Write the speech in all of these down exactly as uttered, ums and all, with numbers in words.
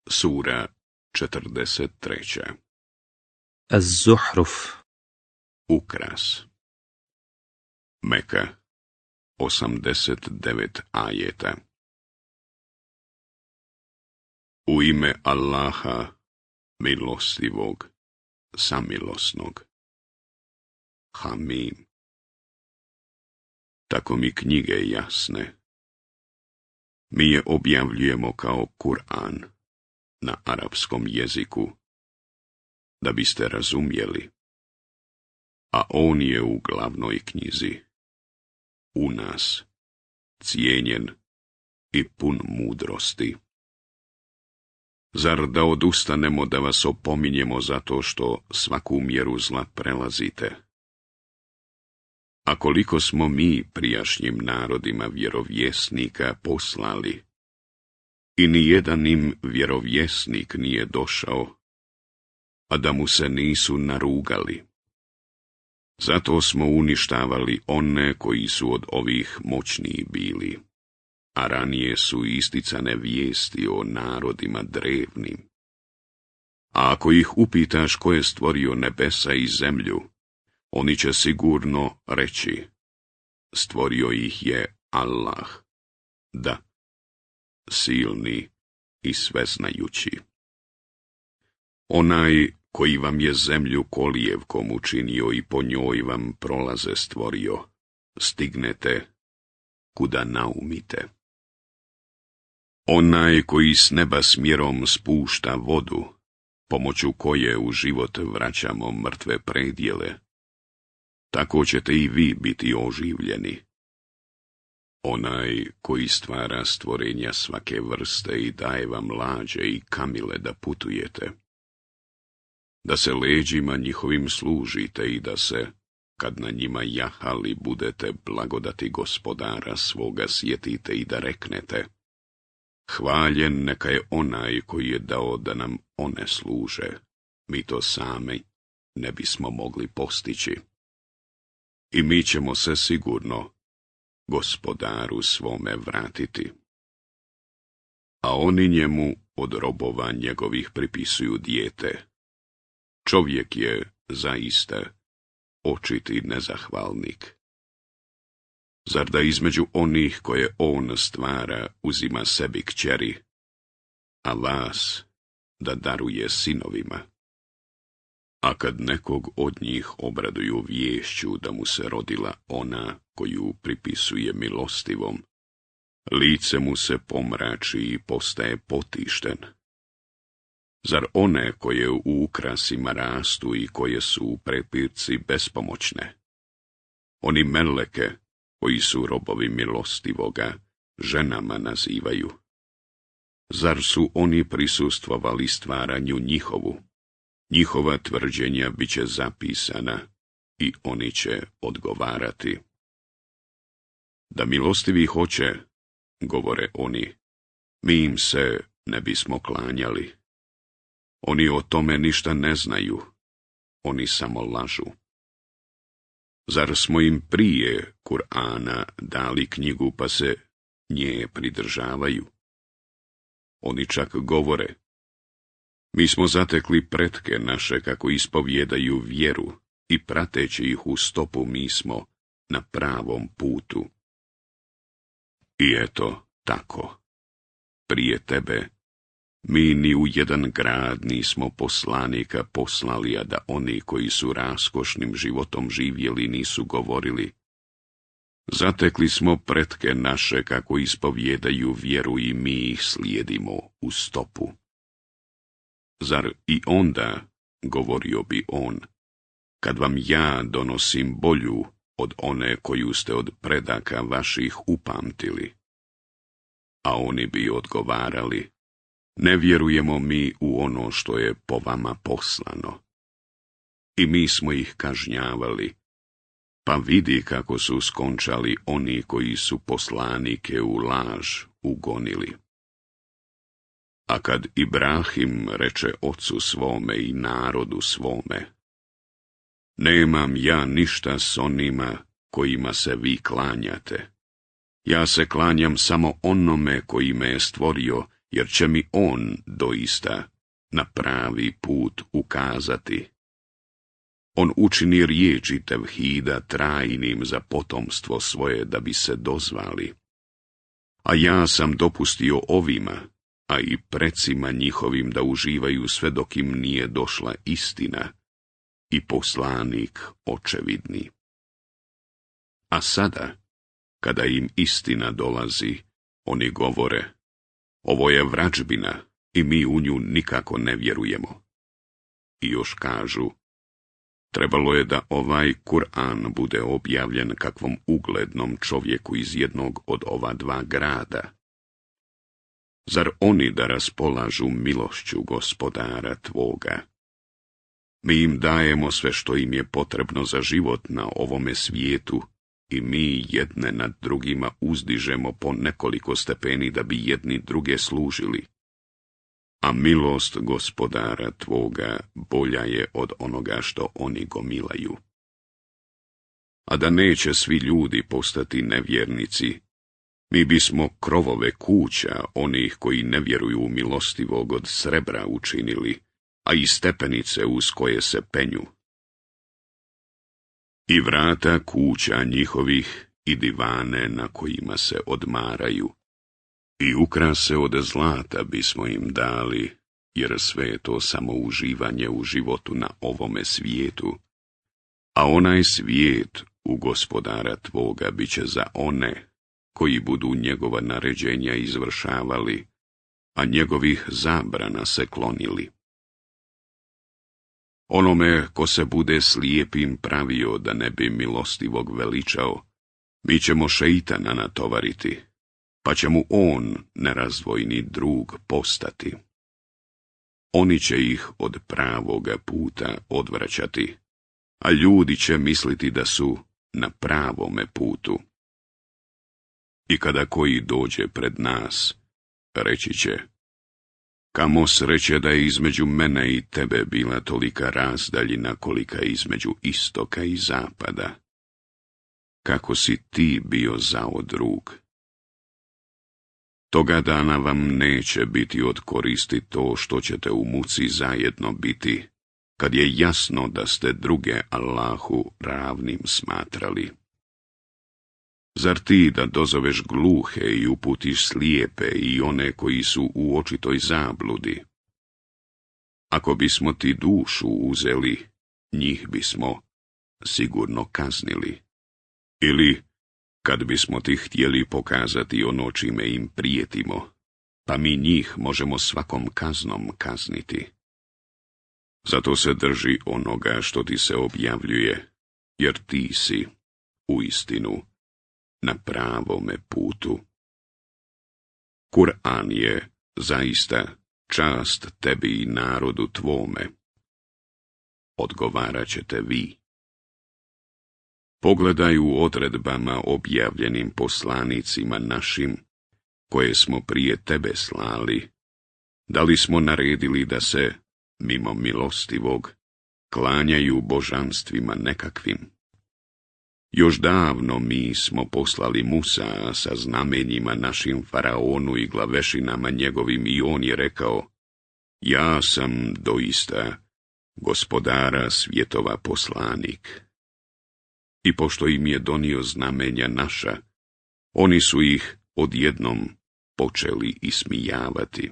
Sura četrdeset treća. Az-Zuhruf. Ukras. Meka, osamdeset devet ajeta. U ime Allaha, milostivog, samilosnog. Hamim. Tako mi knjige jasne. Mi je objavljujemo kao Kur'an na arapskom jeziku, da biste razumjeli, a on je u glavnoj knjizi, u nas, cijenjen i pun mudrosti. Zar da odustanemo da vas opominjemo zato što svaku mjeru zla prelazite? A koliko smo mi prijašnjim narodima vjerovjesnika poslali, i nijedan im vjerovjesnik nije došao, a da mu se nisu narugali. Zato smo uništavali one koji su od ovih moćniji bili, a ranije su isticane vijesti o narodima drevnim. A ako ih upitaš ko je stvorio nebesa i zemlju, oni će sigurno reći, stvorio ih je Allah, da, silni i sveznajući. Onaj koji vam je zemlju kolijevkom učinio i po njoj vam prolaze stvorio, stignete kuda naumite. Onaj koji s neba smjerom spušta vodu, pomoću koje u život vraćamo mrtve predjele, tako ćete i vi biti oživljeni. Onaj koji stvara stvorenja svake vrste i daje vam lađe i kamile da putujete, da se leđima njihovim služite i da se, kad na njima jahali budete blagodati gospodara svoga sjetite i da reknete, hvaljen neka je onaj koji je dao da nam one služe, mi to sami ne bismo mogli postići. I mi ćemo se sigurno gospodaru svome vratiti. A oni njemu od robova njegovih pripisuju dijete. Čovjek je zaista očiti nezahvalnik. Zar da između onih koje on stvara uzima sebi kćeri, a vas da daruje sinovima? A kad nekog od njih obraduju viješću da mu se rodila ona koju pripisuje milostivom, lice mu se pomrači i postaje potišten. Zar one koje u ukrasima rastu i koje su u prepirci bespomoćne? Oni meleke, koji su robovi milostivoga, ženama nazivaju. Zar su oni prisustvovali stvaranju njihovu? Njihova tvrđenja bit će zapisana i oni će odgovarati. Da milostivi hoće, govore oni, mi im se ne bismo klanjali. Oni o tome ništa ne znaju, oni samo lažu. Zar smo im prije Kur'ana dali knjigu pa se nje pridržavaju? Oni čak govore, mi smo zatekli pretke naše kako ispovjedaju vjeru i prateći ih u stopu mi smo na pravom putu. I eto tako, prije tebe, mi ni u jedan grad nismo poslanika poslali, a da oni koji su raskošnim životom živjeli nisu govorili. Zatekli smo pretke naše kako ispovjedaju vjeru i mi ih slijedimo u stopu. Zar i onda, govorio bi on, kad vam ja donosim bolju od one koju ste od predaka vaših upamtili? A oni bi odgovarali, ne vjerujemo mi u ono što je po vama poslano. I mi smo ih kažnjavali, pa vidi kako su skončali oni koji su poslanike u laž ugonili. A kad Ibrahim reče ocu svome i narodu svome, nemam ja ništa s onima kojima se vi klanjate. Ja se klanjam samo onome koji me je stvorio jer će mi on doista na pravi put ukazati. On učini riječi tevhida trajnim za potomstvo svoje da bi se dozvali. A ja sam dopustio ovima, a i precima njihovim da uživaju sve dok im nije došla istina i poslanik očevidni. A sada, kada im istina dolazi, oni govore, ovo je vrađbina i mi u nju nikako ne vjerujemo. I još kažu, trebalo je da ovaj Kur'an bude objavljen kakvom uglednom čovjeku iz jednog od ova dva grada. Zar oni da raspolažu milošću gospodara tvoga? Mi im dajemo sve što im je potrebno za život na ovome svijetu i mi jedne nad drugima uzdižemo po nekoliko stepeni da bi jedni druge služili. A milost gospodara tvoga bolja je od onoga što oni gomilaju. A da neće svi ljudi postati nevjernici, mi bismo krovove kuća onih koji ne vjeruju u milostivog od srebra učinili, a i stepenice uz koje se penju. I vrata kuća njihovih i divane na kojima se odmaraju. I ukrase od zlata bismo im dali, jer sve je to samo uživanje u životu na ovome svijetu. A onaj svijet u gospodara tvoga bit će za one koji budu njegova naređenja izvršavali, a njegovih zabrana se klonili. Onome ko se bude slijepim pravio da ne bi milostivog veličao, mi ćemo šeitana natovariti, pa će mu on nerazdvojni drug postati. Oni će ih od pravoga puta odvraćati, a ljudi će misliti da su na pravome putu. I kada koji dođe pred nas, reći će, kamo sreće da je između mene i tebe bila tolika razdaljina kolika je između istoka i zapada. Kako si ti bio zao drug? Toga dana vam neće biti od koristi to što ćete u muci zajedno biti, kad je jasno da ste druge Allahu ravnim smatrali. Zar ti da dozoveš gluhe i uputiš slijepe i one koji su u očitoj zabludi? Ako bismo ti dušu uzeli, njih bismo sigurno kaznili. Ili, kad bismo ti htjeli pokazati ono čime im prijetimo, pa mi njih možemo svakom kaznom kazniti. Zato se drži onoga što ti se objavljuje, jer ti si, uistinu, na pravome putu. Kur'an je zaista čast tebi i narodu tvome. Odgovarat ćete vi. Pogledaj u odredbama objavljenim poslanicima našim, koje smo prije tebe slali, da li smo naredili da se, mimo milostivog, klanjaju božanstvima nekakvim. Još davno mi smo poslali Musa sa znamenjima našim faraonu i glavešinama njegovim i on je rekao, ja sam doista gospodara svjetova poslanik. I pošto im je donio znamenja naša, oni su ih odjednom počeli ismijavati.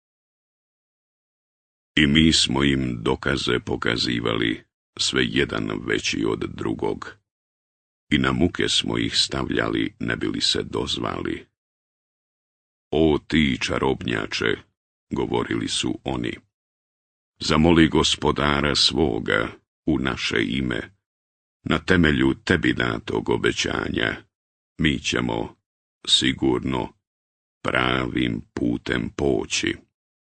I mi smo im dokaze pokazivali, sve jedan veći od drugog. I na muke smo ih stavljali, ne bili se dozvali. O ti čarobnjače, govorili su oni, zamoli gospodara svoga u naše ime, na temelju tebi datog obećanja, mi ćemo sigurno pravim putem poći.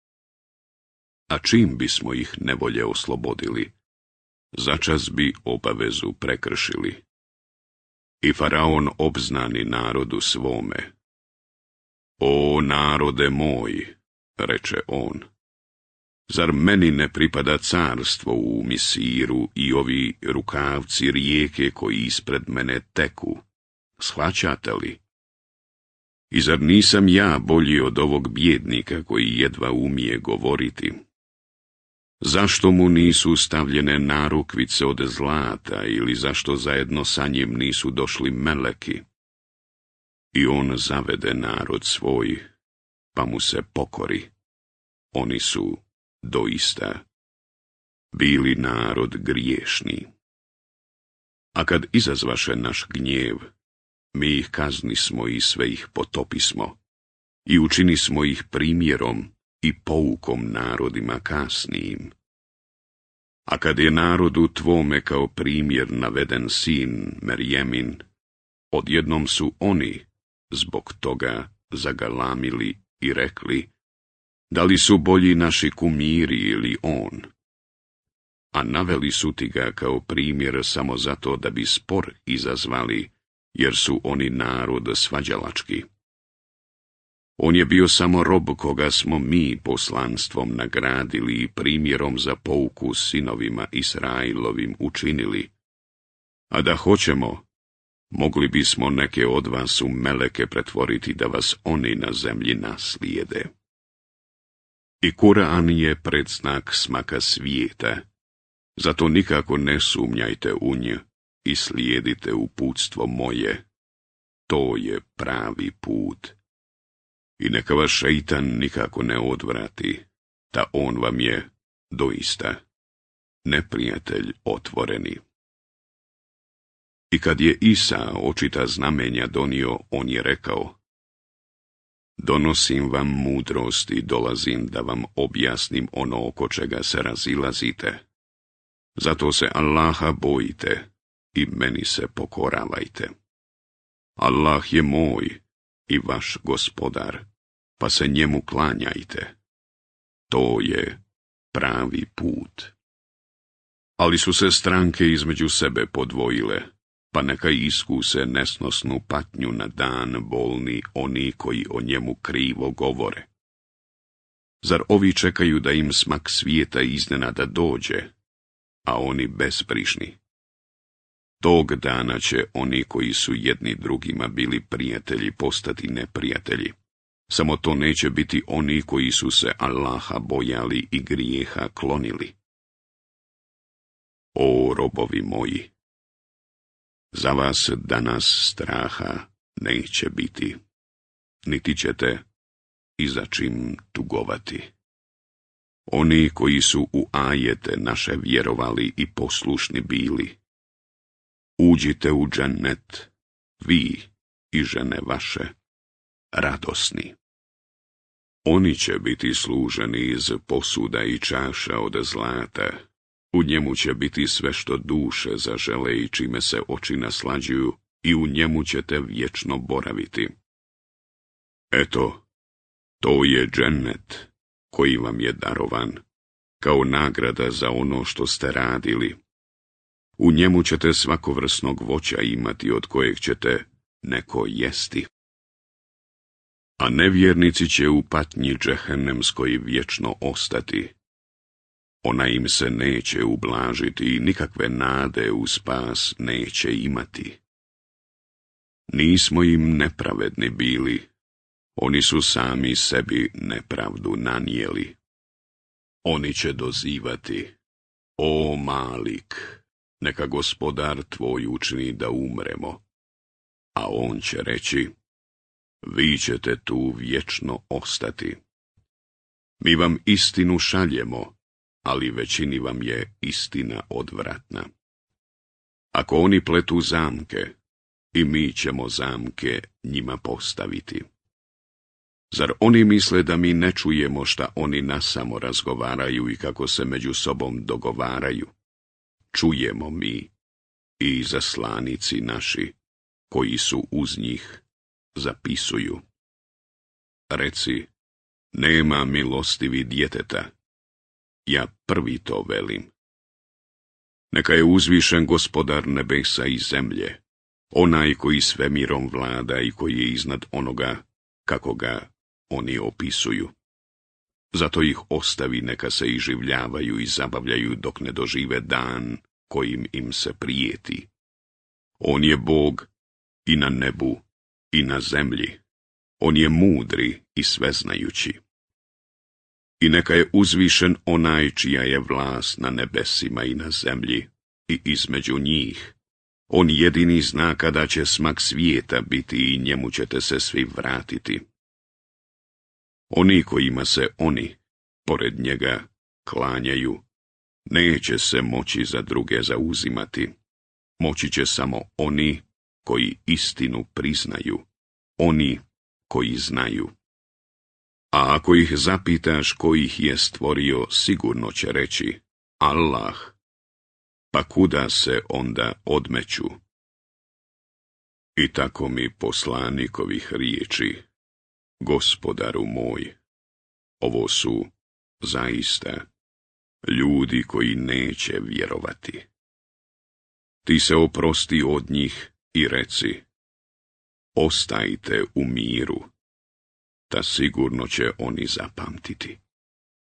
A čim bismo ih nevolje oslobodili, začas bi obavezu prekršili. I faraon obznani narodu svome. O narode moj, reče on, zar meni ne pripada carstvo u Misiru i ovi rukavci rijeke koji ispred mene teku? Shvaćate li? I zar nisam ja bolji od ovog bijednika koji jedva umije govoriti? Zašto mu nisu stavljene narukvice od zlata ili zašto zajedno sa njim nisu došli meleki? I on zavede narod svoj, pa mu se pokori. Oni su doista bili narod griješni. A kad izazvaše naš gnjev, mi ih kaznismo i sve ih potopismo, i učinismo ih primjerom i poukom narodima kasnijim. A kad je narodu tvome kao primjer naveden sin Merjemin, odjednom su oni zbog toga zagalamili i rekli, da li su bolji naši kumiri ili on? A naveli su ti ga kao primjer samo zato da bi spor izazvali, jer su oni narod svađalački. On je bio samo rob koga smo mi poslanstvom nagradili i primjerom za pouku sinovima Israilovim učinili. A da hoćemo, mogli bismo neke od vas u meleke pretvoriti da vas oni na zemlji naslijede. I Kur'an je predznak smaka svijeta, zato nikako ne sumnjajte u nj i slijedite uputstvo moje. To je pravi put. I neka vas šeitan nikako ne odvrati, da on vam je doista neprijatelj otvoreni. I kad je Isa očita znamenja donio, on je rekao, donosim vam mudrost i dolazim da vam objasnim ono oko čega se razilazite. Zato se Allaha bojite i meni se pokoravajte. Allah je moj i vaš gospodar, pa se njemu klanjajte. To je pravi put. Ali su se stranke između sebe podvojile, pa neka iskuse nesnosnu patnju na dan bolni oni koji o njemu krivo govore. Zar ovi čekaju da im smak svijeta iznenada dođe, a oni bezbrižni? Tog dana će oni koji su jedni drugima bili prijatelji postati neprijatelji. Samo to neće biti oni koji su se Allaha bojali i grijeha klonili. O robovi moji, za vas danas straha neće biti, niti ćete i za čim tugovati. Oni koji su u ajete naše vjerovali i poslušni bili, uđite u džennet, vi i žene vaše, radosni. Oni će biti služeni iz posuda i čaša od zlata. U njemu će biti sve što duše zažele i čime se oči naslađuju, i u njemu ćete vječno boraviti. Eto, to je džennet koji vam je darovan, kao nagrada za ono što ste radili. U njemu ćete svakovrsnog voća imati od kojeg ćete neko jesti. A nevjernici će u patnji džehennemskoj vječno ostati. Ona im se neće ublažiti i nikakve nade u spas neće imati. Nismo im nepravedni bili, oni su sami sebi nepravdu nanijeli. Oni će dozivati, o Malik, neka gospodar tvoj učini da umremo, a on će reći, vi ćete tu vječno ostati. Mi vam istinu šaljemo, ali većini vam je istina odvratna. Ako oni pletu zamke, i mi ćemo zamke njima postaviti. Zar oni misle da mi ne čujemo šta oni nasamo razgovaraju i kako se među sobom dogovaraju? Čujemo mi i zaslanici naši, koji su uz njih, zapisuju. Reci, nema milostivi djeteta, ja prvi to velim. Neka je uzvišen gospodar nebesa i zemlje, onaj koji svemirom vlada i koji je iznad onoga kako ga oni opisuju. Zato ih ostavi neka se iživljavaju i zabavljaju dok ne dožive dan kojim im se prijeti. On je Bog i na nebu i na zemlji. On je mudri i sveznajući. I neka je uzvišen onaj čija je vlast na nebesima i na zemlji i između njih. On jedini zna kada će smak svijeta biti i njemu ćete se svi vratiti. Oni kojima se oni, pored njega, klanjaju, neće se moći za druge zauzimati. Moći će samo oni koji istinu priznaju, oni koji znaju. A ako ih zapitaš ko ih je stvorio, sigurno će reći Allah, pa kuda se onda odmeću? I tako mi poslanikovih riječi, Gospodaru moj, ovo su zaista ljudi koji neće vjerovati. Ti se oprosti od njih i reci, ostajte u miru, ta sigurno će oni zapamtiti.